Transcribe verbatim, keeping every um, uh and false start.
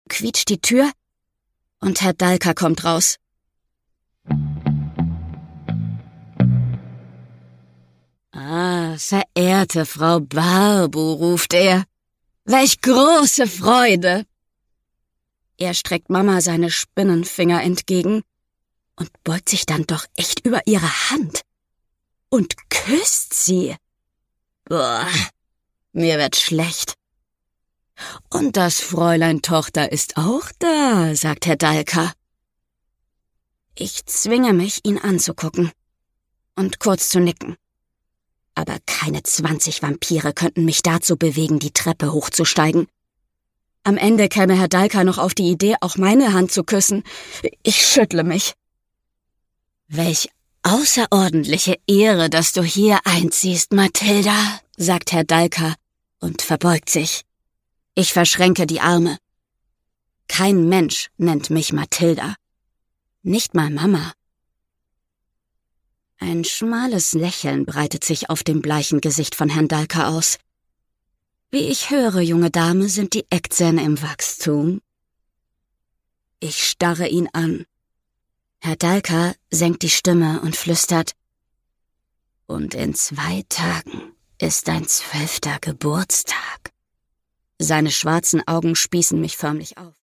quietscht die Tür und Herr Dalka kommt raus. »Ah, verehrte Frau Barbu«, ruft er. »Welch große Freude!« Er streckt Mama seine Spinnenfinger entgegen und beugt sich dann doch echt über ihre Hand und küsst sie. Boah, mir wird schlecht. »Und das Fräulein Tochter ist auch da«, sagt Herr Dalka. Ich zwinge mich, ihn anzugucken und kurz zu nicken. Aber keine zwanzig Vampire könnten mich dazu bewegen, die Treppe hochzusteigen. Am Ende käme Herr Dalka noch auf die Idee, auch meine Hand zu küssen. Ich schüttle mich. »Welch außerordentliche Ehre, dass du hier einziehst, Mathilda«, sagt Herr Dalka und verbeugt sich. Ich verschränke die Arme. Kein Mensch nennt mich Mathilda. Nicht mal Mama. Ein schmales Lächeln breitet sich auf dem bleichen Gesicht von Herrn Dalka aus. Wie ich höre, junge Dame, sind die Eckzähne im Wachstum. Ich starre ihn an. Herr Dalka senkt die Stimme und flüstert: »Und in zwei Tagen ist dein zwölfter Geburtstag.« Seine schwarzen Augen spießen mich förmlich auf.